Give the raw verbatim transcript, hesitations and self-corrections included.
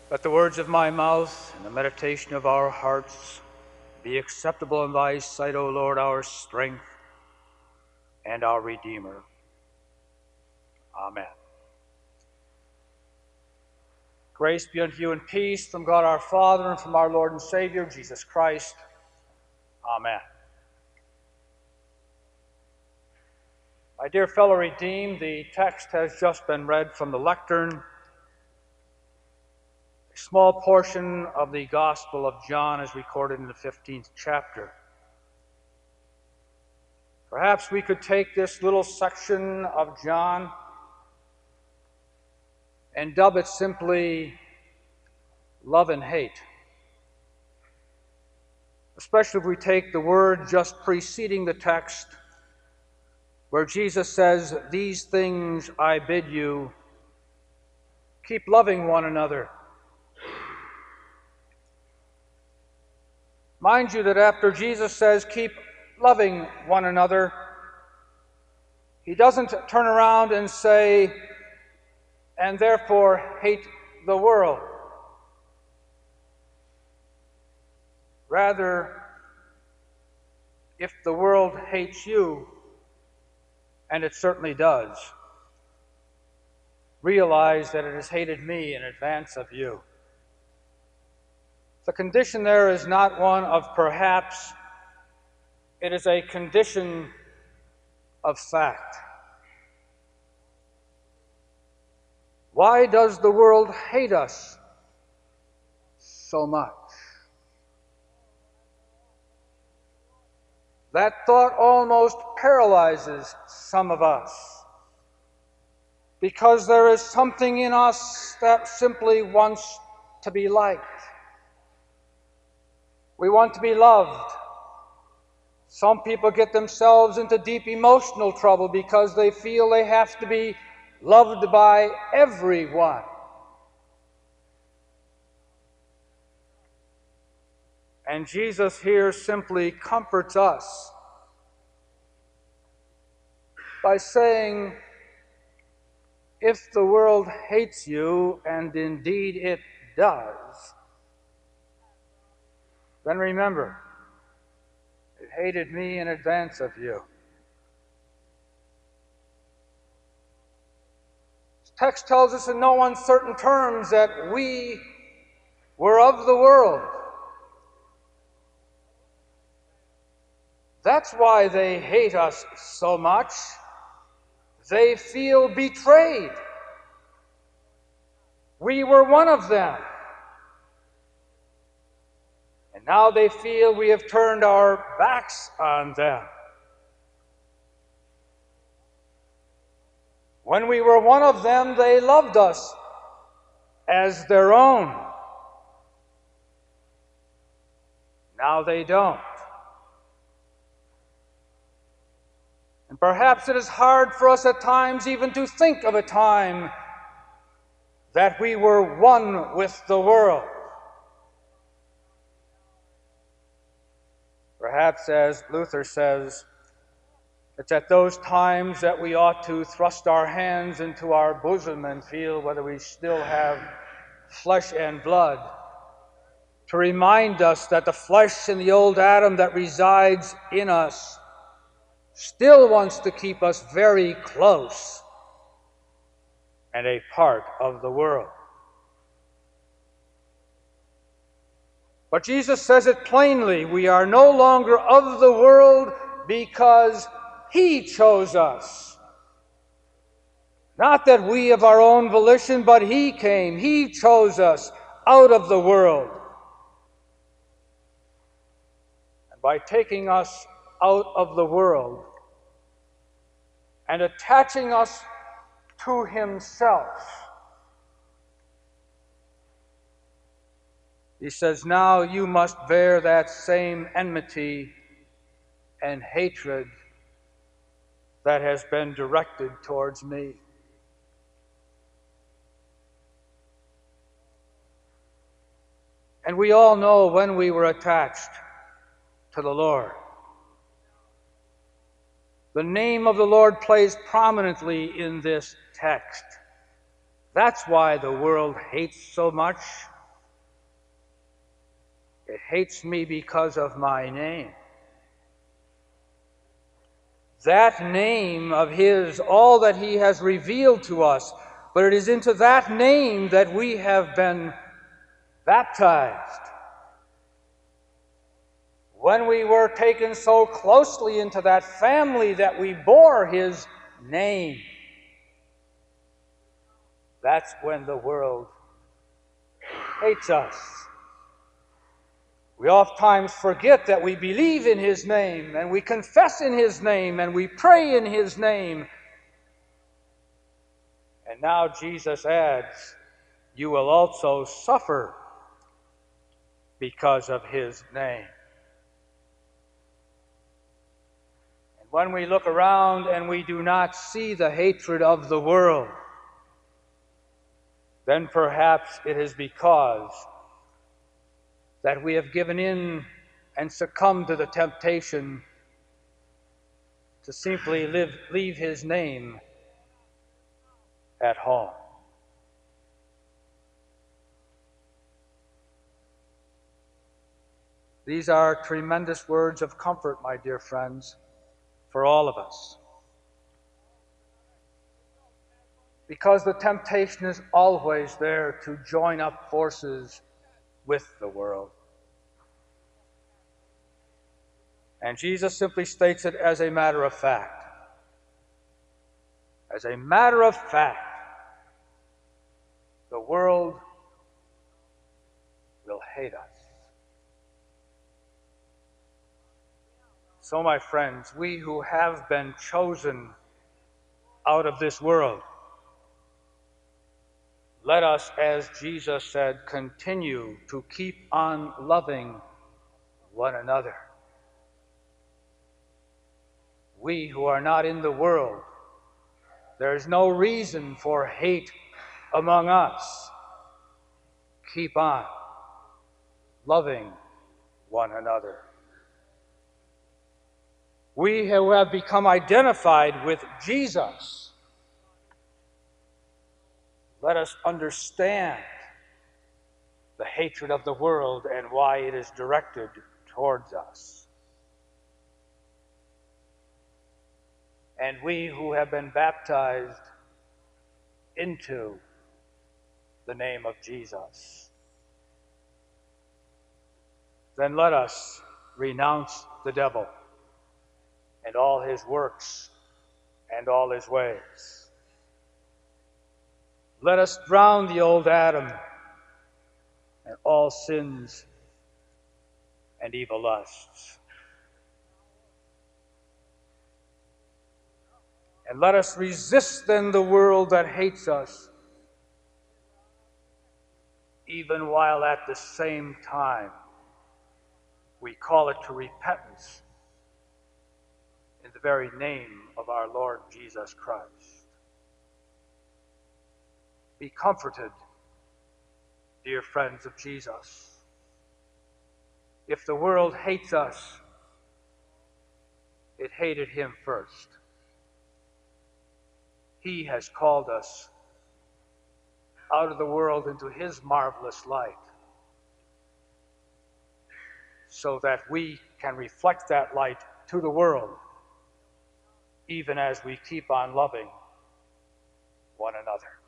Let the words of my mouth and the meditation of our hearts be acceptable in thy sight, O Lord, our strength and our Redeemer. Amen. Grace be unto you and peace from God our Father and from our Lord and Savior, Jesus Christ. Amen. My dear fellow redeemed, the text has just been read from the lectern, a small portion of the Gospel of John is recorded in the fifteenth chapter. Perhaps we could take this little section of John and dub it simply love and hate, especially if we take the word just preceding the text where Jesus says, "These things I bid you, keep loving one another." Mind you that after Jesus says, keep loving one another, he doesn't turn around and say, and therefore hate the world. Rather, if the world hates you, and it certainly does, realize that it has hated me in advance of you. The condition there is not one of perhaps, it is a condition of fact. Why does the world hate us so much? That thought almost paralyzes some of us, because there is something in us that simply wants to be liked. We want to be loved. Some people get themselves into deep emotional trouble because they feel they have to be loved by everyone. And Jesus here simply comforts us by saying, if the world hates you, and indeed it does, then remember, it hated me in advance of you. This text tells us in no uncertain terms that we were of the world. That's why they hate us so much. They feel betrayed. We were one of them. And now they feel we have turned our backs on them. When we were one of them, they loved us as their own. Now they don't. And perhaps it is hard for us at times even to think of a time that we were one with the world. Perhaps, as Luther says, it's at those times that we ought to thrust our hands into our bosom and feel whether we still have flesh and blood, to remind us that the flesh in the old Adam that resides in us still wants to keep us very close and a part of the world. But Jesus says it plainly, we are no longer of the world because he chose us. Not that we of our own volition, but he came, he chose us out of the world. And by taking us out of the world and attaching us to himself, he says, now you must bear that same enmity and hatred that has been directed towards me. And we all know when we were attached to the Lord. The name of the Lord plays prominently in this text. That's why the world hates so much. It hates me because of my name. That name of his, all that he has revealed to us, but it is into that name that we have been baptized. When we were taken so closely into that family that we bore his name, that's when the world hates us. We oftentimes forget that we believe in his name, and we confess in his name, and we pray in his name. And now Jesus adds, you will also suffer because of his name. And when we look around and we do not see the hatred of the world, then perhaps it is because that we have given in and succumbed to the temptation to simply live, leave his name at home. These are tremendous words of comfort, my dear friends, for all of us. Because the temptation is always there to join up forces with the world. And Jesus simply states it as a matter of fact. As a matter of fact, the world will hate us. So, my friends, we who have been chosen out of this world, let us, as Jesus said, continue to keep on loving one another. We who are not in the world, there is no reason for hate among us. Keep on loving one another. We who have become identified with Jesus, let us understand the hatred of the world and why it is directed towards us. And we who have been baptized into the name of Jesus, then let us renounce the devil and all his works and all his ways. Let us drown the old Adam and all sins and evil lusts. And let us resist then the world that hates us, even while at the same time we call it to repentance in the very name of our Lord Jesus Christ. Be comforted, dear friends of Jesus. If the world hates us, it hated him first. He has called us out of the world into his marvelous light, so that we can reflect that light to the world, even as we keep on loving one another.